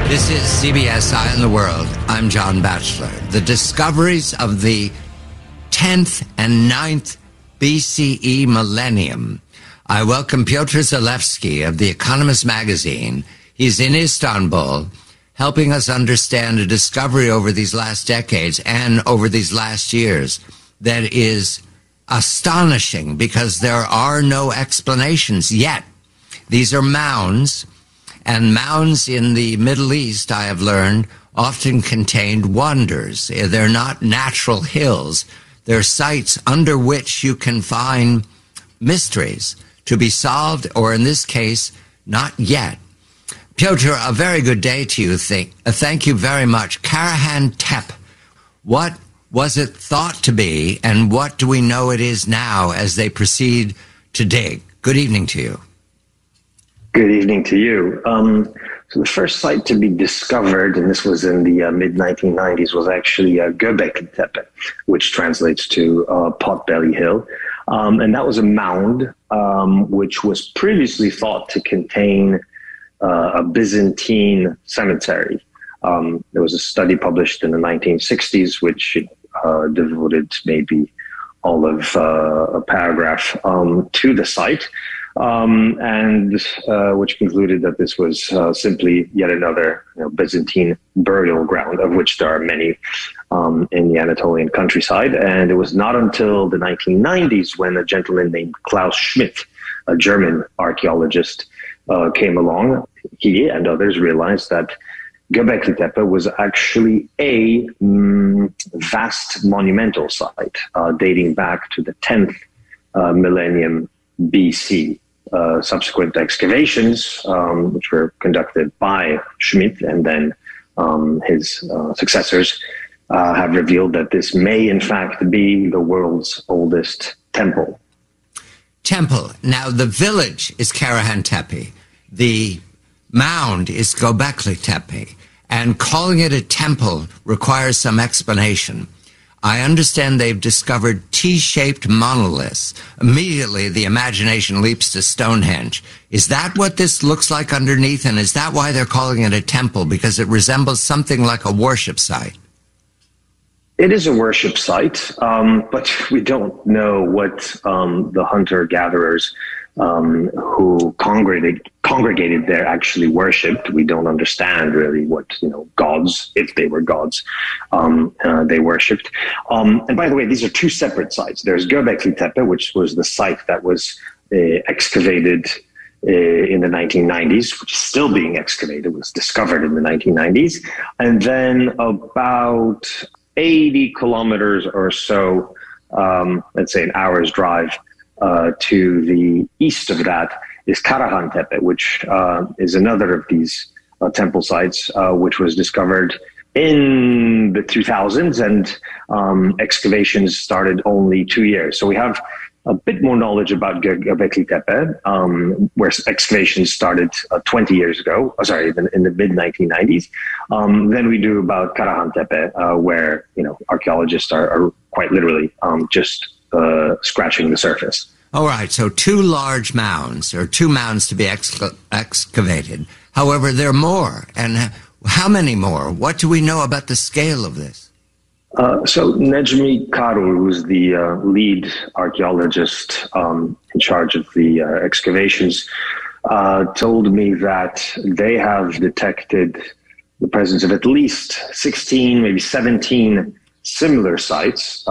This is CBS Eye on the World. I'm John Batchelor. The discoveries of the 10th and 9th BCE millennium. I welcome Piotr Zalewski of The Economist magazine. He's in Istanbul, helping us understand a discovery over these last decades and over these last years that is astonishing because there are no explanations yet. These are mounds. And mounds in the Middle East, I have learned, often contained wonders. They're not natural hills. They're sites under which you can find mysteries to be solved, or in this case, not yet. Piotr, a very good day to you. Thank you very much. Karahan Tepe, what was it thought to be, and what do we know it is now as they proceed to dig? Good evening to you. Good evening to you. So the first site to be discovered, and this was in the mid-1990s, was actually Göbekli Tepe, which translates to Potbelly Hill. And that was a mound which was previously thought to contain a Byzantine cemetery. There was a study published in the 1960s which devoted maybe all of a paragraph to the site. And which concluded that this was simply yet another Byzantine burial ground, of which there are many in the Anatolian countryside. And it was not until the 1990s when a gentleman named Klaus Schmidt, a German archaeologist, came along. He and others realized that Göbekli Tepe was actually a vast monumental site dating back to the 10th millennium BC. Subsequent excavations, which were conducted by Schmidt and then his successors, have revealed that this may in fact be the world's oldest temple. Now, the village is Karahan Tepe. The mound is Göbekli Tepe. And calling it a temple requires some explanation. I understand they've discovered T-shaped monoliths. Immediately, the imagination leaps to Stonehenge. Is that what this looks like underneath? And is that why they're calling it a temple? Because it resembles something like a worship site. It is a worship site, but we don't know what the hunter-gatherers who congregated there actually worshipped. We don't understand really what gods, if they were gods, they worshipped. And by the way, these are two separate sites. There's Göbekli Tepe, which was the site that was excavated in the 1990s, which is still being excavated. It was discovered in the 1990s, and then about 80 kilometers or so, let's say an hour's drive to the east of that is Karahan Tepe, which is another of these temple sites, which was discovered in the 2000s, and excavations started only 2 years. So we have a bit more knowledge about Göbekli Tepe, where excavations started 20 years ago, in the mid-1990s, than we do about Karahan Tepe, where archaeologists are quite literally just scratching the surface. All right, so two large mounds, or two mounds to be excavated. However, there are more. And how many more? What do we know about the scale of this? So Necmi Karur, who's the lead archaeologist in charge of the excavations, told me that they have detected the presence of at least 16, maybe 17 similar sites,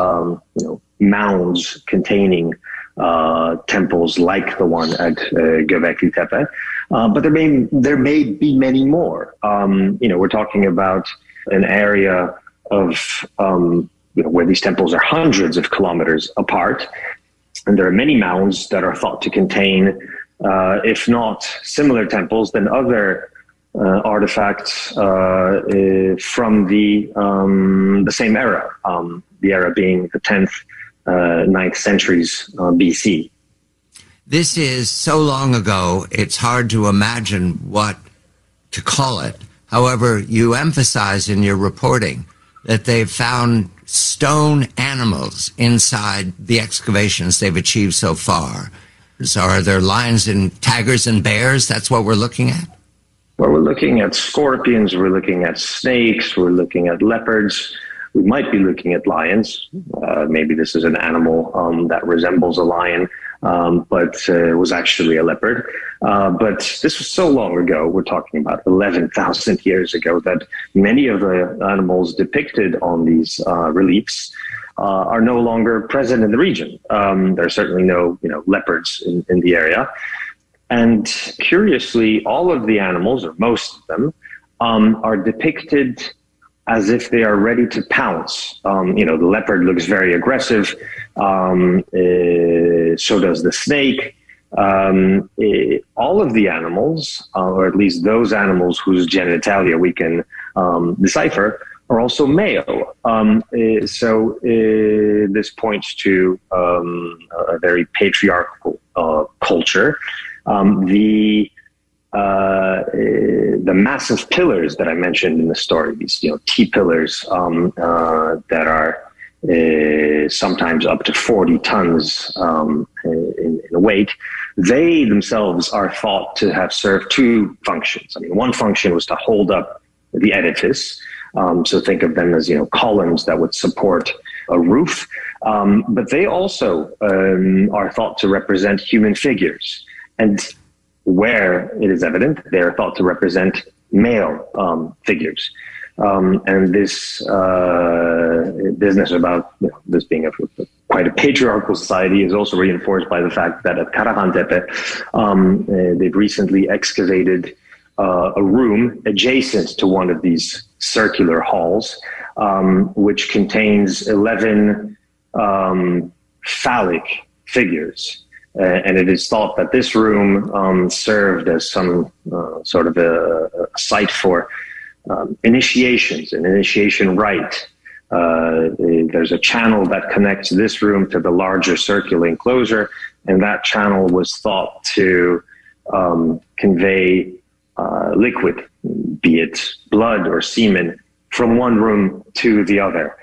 mounds containing temples like the one at Göbekli Tepe, but there may be many more. We're talking about an area of where these temples are hundreds of kilometers apart, and there are many mounds that are thought to contain, if not similar temples, then other artifacts from the same era. The era being the 10th. 9th centuries BC. This is so long ago, it's hard to imagine what to call it. However, you emphasize in your reporting that they've found stone animals inside the excavations they've achieved so far. So are there lions and tigers and bears? That's what we're looking at? Well, we're looking at scorpions, we're looking at snakes, we're looking at leopards. We might be looking at lions. Maybe this is an animal that resembles a lion, but was actually a leopard. But this was so long ago, we're talking about 11,000 years ago, that many of the animals depicted on these reliefs are no longer present in the region. There are certainly no leopards in the area. And curiously, all of the animals, or most of them, are depicted as if they are ready to pounce. The leopard looks very aggressive. So does the snake. All of the animals, or at least those animals whose genitalia we can decipher, are also male. So this points to a very patriarchal culture. The massive pillars that I mentioned in the story, these T-pillars that are sometimes up to 40 tons in weight, they themselves are thought to have served two functions. I mean, one function was to hold up the edifice. So think of them as columns that would support a roof. But they also are thought to represent human figures. And where it is evident, they are thought to represent male figures. And this business about this being quite a patriarchal society is also reinforced by the fact that at Karahan Tepe, they've recently excavated a room adjacent to one of these circular halls, which contains 11 phallic figures. And it is thought that this room served as some sort of a site for initiations, an initiation rite. There's a channel that connects this room to the larger circular enclosure, and that channel was thought to convey liquid, be it blood or semen, from one room to the other.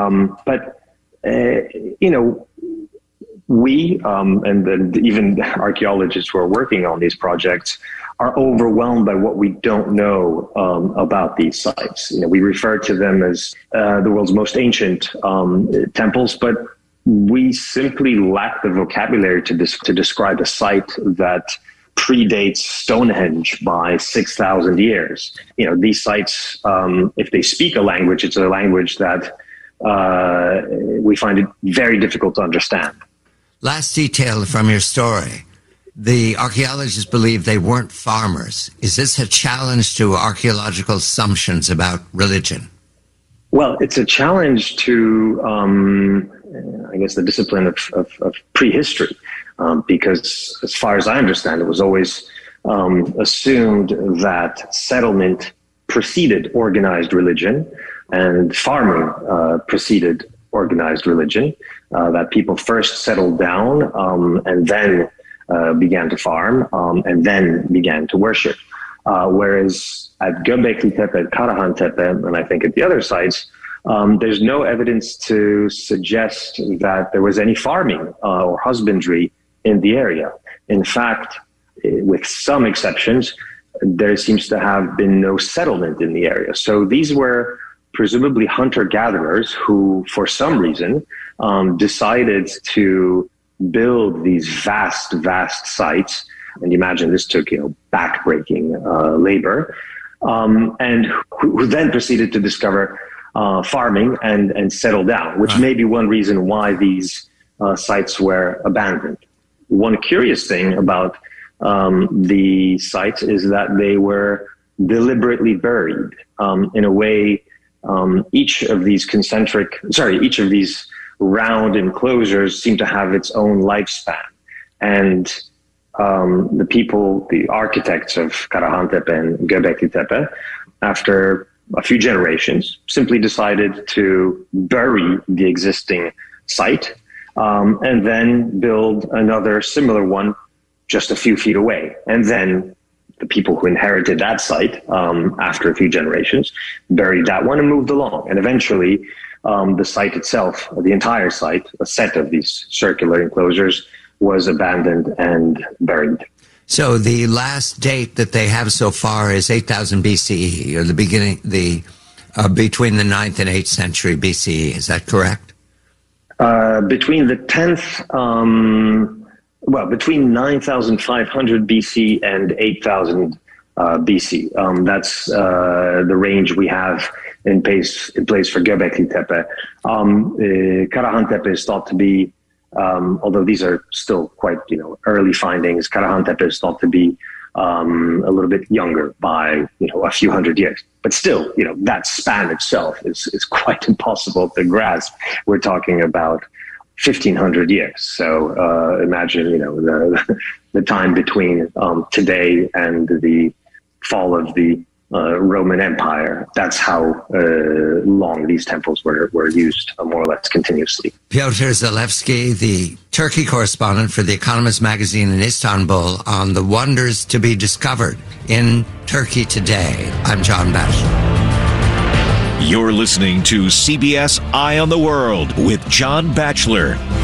We, and even archaeologists who are working on these projects, are overwhelmed by what we don't know about these sites. We refer to them as the world's most ancient temples, but we simply lack the vocabulary to describe a site that predates Stonehenge by 6,000 years. These sites, if they speak a language, it's a language that we find it very difficult to understand. Last detail from your story. The archaeologists believe they weren't farmers. Is this a challenge to archaeological assumptions about religion? Well, it's a challenge to, I guess, the discipline of prehistory, because as far as I understand, it was always assumed that settlement preceded organized religion and farming preceded organized religion, that people first settled down and then began to farm and then began to worship. Whereas at Göbekli Tepe, at Karahan Tepe, and I think at the other sites, there's no evidence to suggest that there was any farming or husbandry in the area. In fact, with some exceptions, there seems to have been no settlement in the area. So these were presumably hunter-gatherers who, for some reason, decided to build these vast sites. And imagine this took, back-breaking labor, and who then proceeded to discover farming and settle down, which may be one reason why these sites were abandoned. One curious thing about the sites is that they were deliberately buried in a way. Each of these round enclosures seem to have its own lifespan. And the architects of Karahan Tepe and Göbekli Tepe, after a few generations, simply decided to bury the existing site and then build another similar one just a few feet away. And then the people who inherited that site after a few generations buried that one and moved along. And eventually, the site itself, the entire site, a set of these circular enclosures, was abandoned and buried. So the last date that they have so far is 8,000 BCE, or the beginning, between the 9th and 8th century BCE. Is that correct? Between the 10th, between 9,500 BC and 8,000 BC. That's the range we have in place for Göbekli Tepe. Karahan Tepe is thought to be, although these are still quite early findings, Karahan Tepe is thought to be a little bit younger by a few hundred years. But still, that span itself is quite impossible to grasp. We're talking about 1,500 years. So imagine the time between today and the fall of the Roman Empire. That's how long these temples were used, more or less continuously. Piotr Zalewski, the Turkey correspondent for The Economist magazine in Istanbul, on the wonders to be discovered in Turkey today. I'm John Batchelor. You're listening to CBS Eye on the World with John Batchelor.